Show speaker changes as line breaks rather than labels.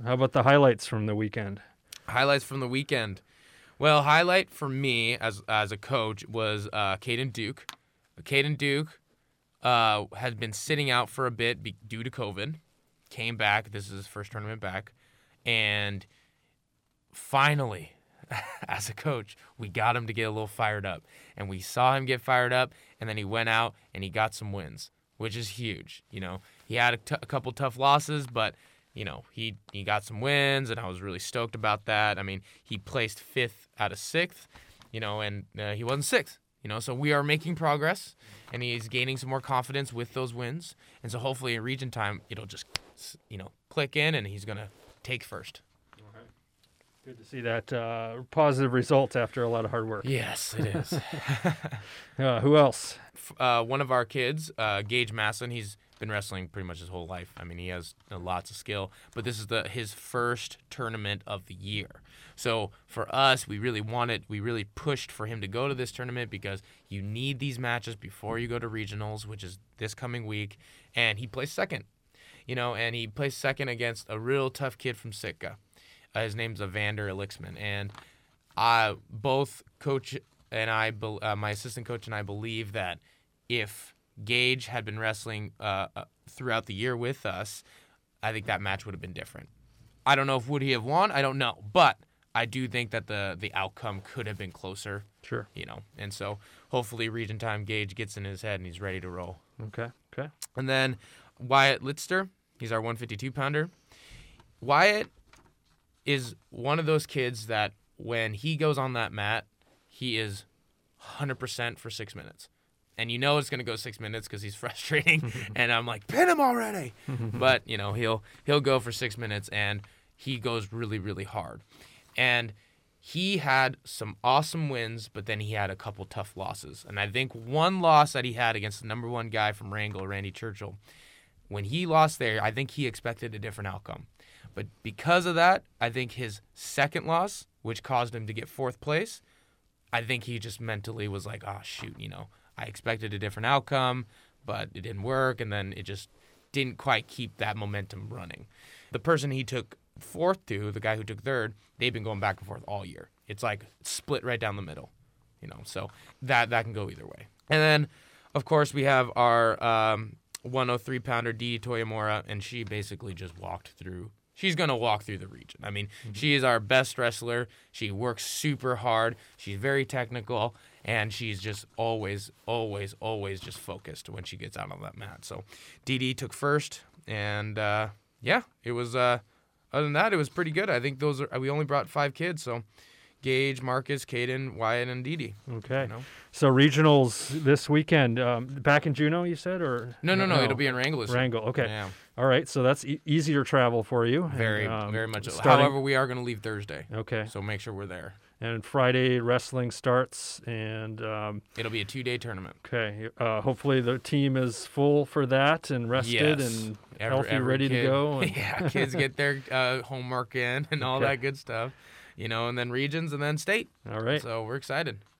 How about the highlights from the weekend?
Highlights from the weekend. Well, highlight for me as a coach was Caden Duke. Caden Duke has been sitting out for a bit due to COVID. Came back. This is his first tournament back. And finally, as a coach, we got him to get a little fired up. And we saw him get fired up, and then he went out and he got some wins, which is huge. He had a couple tough losses, but he got some wins, and I was really stoked about that. I mean, he placed 5th out of 6th, and he wasn't 6th. So we are making progress, and he's gaining some more confidence with those wins. And so hopefully in region time, it'll just, click in, and he's going to take first.
Good to see that positive results after a lot of hard work.
Yes, it is.
Who else?
One of our kids, Gage Masson, he's been wrestling pretty much his whole life. I mean, he has lots of skill, but this is his first tournament of the year. So for us, we really pushed for him to go to this tournament because you need these matches before you go to regionals, which is this coming week. And he placed second, and he placed second against a real tough kid from Sitka. His name's Evander Elixman. And both coach and I, my assistant coach and I, believe that if Gage had been wrestling throughout the year with us, I think that match would have been different. I don't know if would he have won. I don't know. But I do think that the outcome could have been closer.
Sure.
And so hopefully region time Gage gets in his head and he's ready to roll.
Okay.
And then Wyatt Litster, he's our 152-pounder. Wyatt is one of those kids that when he goes on that mat, he is 100% for 6 minutes. And it's going to go 6 minutes because he's frustrating. And I'm like, pin him already. But, he'll go for 6 minutes, and he goes really, really hard. And he had some awesome wins, but then he had a couple tough losses. And I think one loss that he had against the number 1 guy from Wrangell, Randy Churchill, when he lost there, I think he expected a different outcome. But because of that, I think his second loss, which caused him to get 4th place, I think he just mentally was like, oh, shoot, I expected a different outcome, but it didn't work, and then it just didn't quite keep that momentum running. The person he took 4th to, the guy who took 3rd, they've been going back and forth all year. It's like split right down the middle, so that can go either way. And then, of course, we have our 103-pounder Dee Toyamura, and she basically just walked through. She's going to walk through the region. I mean, she is our best wrestler. She works super hard. She's very technical, and she's just always just focused when she gets out on that mat. So Dee took 1st, and it was other than that, it was pretty good. I think we only brought 5 kids, so Gage, Marcus, Caden, Wyatt, and Dee.
Okay. So regionals this weekend, back in Juneau, you said, or
no, it'll be in Wrangell.
Wrangell, okay.
Yeah.
All right, so that's easier travel for you.
Very much. However, we are going to leave Thursday.
Okay.
So make sure we're there.
And Friday wrestling starts, and
it'll be a 2-day tournament.
Okay. Hopefully the team is full for that and rested and healthy, ready to go. And
yeah, kids get their homework in and all that good stuff. And then regions and then state.
All right.
So we're excited.